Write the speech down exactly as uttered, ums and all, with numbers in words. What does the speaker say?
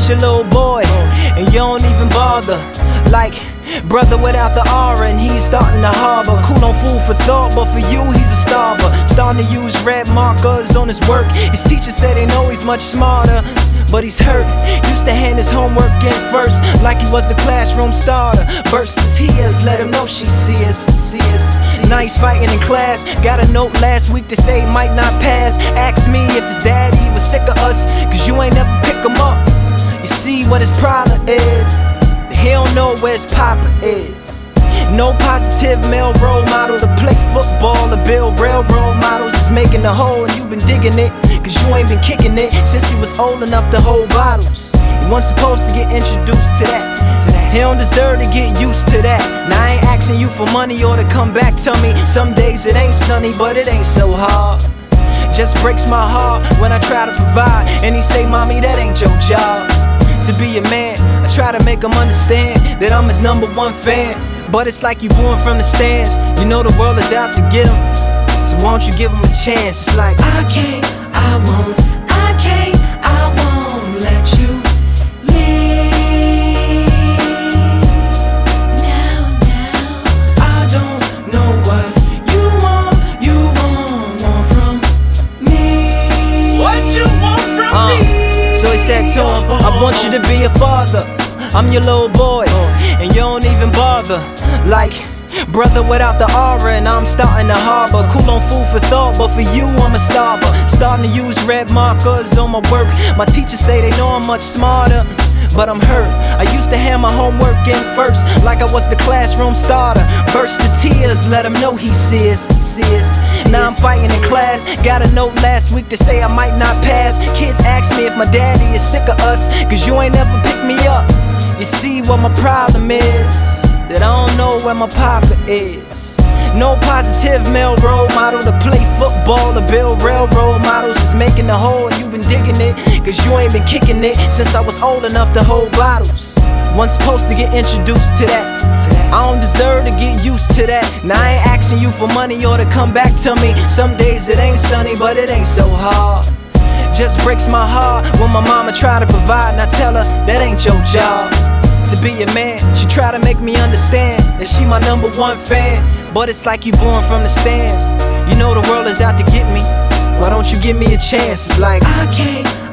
just your little boy, and you don't even bother. Like brother without the aura, and he's starting to harbor. Cool on food for thought, but for you he's a starver. Starting to use red markers on his work. His teachers say they know he's much smarter, but he's hurt. Used to hand his homework in first, like he was the classroom starter. Burst of tears, let him know she sees, sees. Now he's fighting in class. Got a note last week to say he might not pass. Asked me if his daddy was sick of us, cause you ain't never pick him up. You see what his problem is? He don't know where his papa is. No positive male role model to play football or build railroad models. Is making the hole and you been digging it, cause you ain't been kicking it since he was old enough to hold bottles. He wasn't supposed to get introduced to that. He don't deserve to get used to that. Now I ain't asking you for money or to come back to me. Some days it ain't sunny, but it ain't so hard. Just breaks my heart when I try to provide, and he say, mommy, that ain't your job. To be a man, I try to make him understand that I'm his number one fan. But it's like you born from the stands. You know the world is out to get him, so why don't you give him a chance? It's like I can't, I won't, I can't, I won't let you leave. Now, now, I don't know what you want, you won't want from me. What you want from uh. me? So he said to him, I want you to be a father. I'm your little boy, and you don't even bother. Like brother without the aura, and I'm starting to harbor. Cool on food for thought, but for you I'm a starver. Starting to use red markers on my work. My teachers say they know I'm much smarter, but I'm hurt. I used to hand my homework in first, like I was the classroom starter. Burst of tears, let him know he sees, sees. Now I'm fighting in class. Got a note last week to say I might not pass. Kids ask me if my daddy is sick of us, cause you ain't never picked me up. You see what my problem is? That I don't know where my papa is. No positive male role model to play football or build railroad models. Is making the hole and you been digging it, cause you ain't been kicking it since I was old enough to hold bottles. Wasn't supposed to get introduced to that. I don't deserve to get used to that. Now I ain't asking you for money or to come back to me. Some days it ain't sunny, but it ain't so hard. Just breaks my heart when my mama try to provide, and I tell her that ain't your job. To be a man, she try to make me understand that she my number one fan. But it's like you born from the stands. You know the world is out to get me, why don't you give me a chance? It's like I can't,